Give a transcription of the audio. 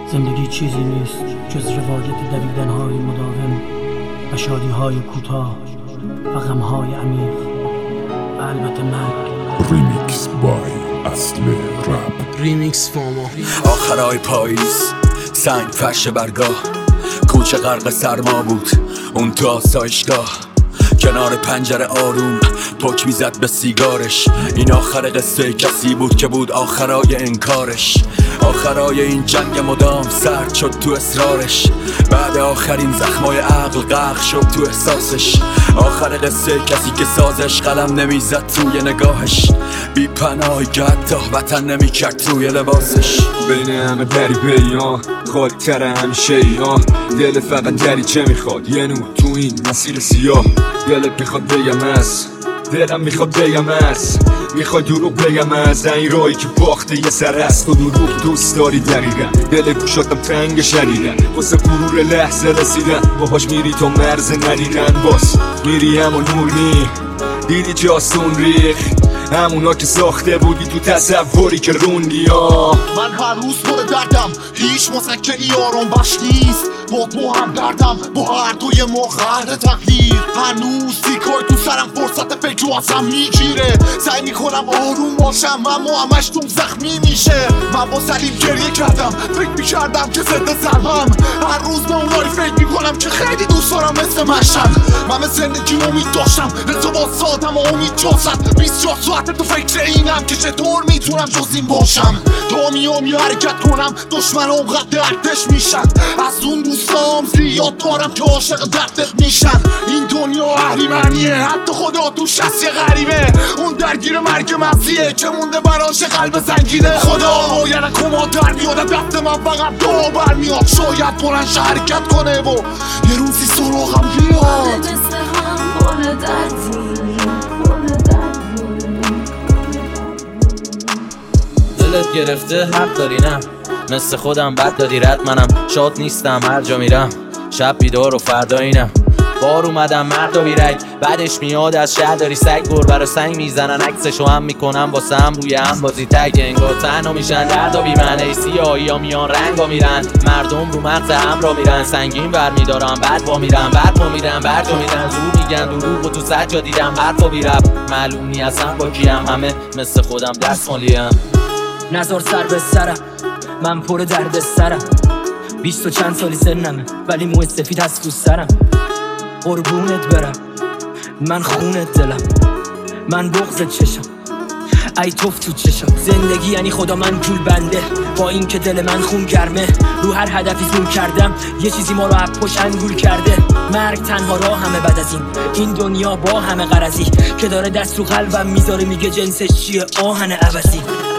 زندگی چیزی نیست جز روایت دویدن‌های مداوم و شادی‌های کوتاه و غم‌های عمیق و البته مرگ. ریمیکس بای اصل رپ. ریمیکس فاما. آخرای پاییز سنگ فرش برگاه، کوچه غرق سرما بود اون تو آسایشگاه، کنار پنجره آروم پک میزد به سیگارش. این آخر قصه کسی بود که بود آخرای انکارش، آخرای این جنگ مدام سرد شد تو اصرارش، بعد آخرین زخمای عقل غرق شد تو احساسش. آخر قصه کسی که سازش قلم نمیزد توی نگاهش، بی پناهی که حتی وطن نمیکرد توی لباسش. بین همه غریبه یا خالی تر همیشه یا دل فقط دریچه میخواد یه نور تو این مسیر سیاه. دلت میخواد بگم از دلم میخواد بگم از میخواد دروغ بگم از این راهی که باخته یه سر است و دروغ دوست داری دقیقا. دل گوشاتم تنگ شدیدن واسه غرور لحظه رسیدن، باهاش میری تا مرز ندیدن، باز میری همون نور نی دیدی جاستون ریخ همونا که ساخته بودی تو تصوری که روندی. من هر روز پر دردم، هیچ مسکنی آرام بخش نیست، با هم دردم با هر دوی ما قهر تغییر. هنوز تیکای تو سرم فرصت فکر رو ازم میگیره، سعی میکنم آروم باشم اما همش توم زخمی میشه. من با سلیم گریه کردم، فکر میکردم که زنده زلمم، هر روز با اونایی فکر میکنم که خیلی دوست دارم مثل مشن. من به زندگی امید داشتم، ارتباط سادم و امید جاست 24 ساعت تو فکر اینم که چطور میتونم جز این باشم. دامیامی حرکت کنم دشمن اونقدر دردش میشن، از اون دوستام زیاد دارم که عاشق دردت میشن. این دنیا اهریمنیه، حتی خدا توش هست یه غریبه، اون درگیر مرگ مغزیه که مونده براش قلب زنگینه. خدا باید کما در بیاد دست من فقط دو برمیاد، شاید بلنش حرکت کنه و یه روزی سراغم بیاد. مثل هم بال دردی دلت گرفته حق داری نه، مثل خودم بد دادی رد، منم شاد نیستم هر جا میرم، شب بیدار و فردا اینم. بار اومدم مرد و بیرک، بعدش میاد از شهر داری سگ گربه رو سنگ میزنن، عکسشو هم میکنم واسه هم روی هم بازی تگ، انگار تنها میشن درد و بیمنه سیاهی ها میان رنگ ها میرن، مردم رو مغز هم را میرن، سنگین بر میدارم بعد با میرن برد با میرن برد میرن، زور میگن دروغ و تو سجا دیدم حرف و بیرب، معلوم نی اصلا با کیم، همه مثل خودم دست مالیم. نظر سر به سرم، من پر درد سرم، 20 و چند سالی سنمه ولی موی سفید هست تو سرم. قربونت برم من خونت دلم، من بغضت چشم ای توف تو چشم. زندگی یعنی خدا من جول بنده، با این که دل من خون گرمه، رو هر هدفی زون کردم یه چیزی ما رو پشت انگول کرده. مرگ تنها راه همه بعد از این دنیا با همه غرضی، که داره دست رو قلبم میذاره میگه جنسش چیه آهن عوضی.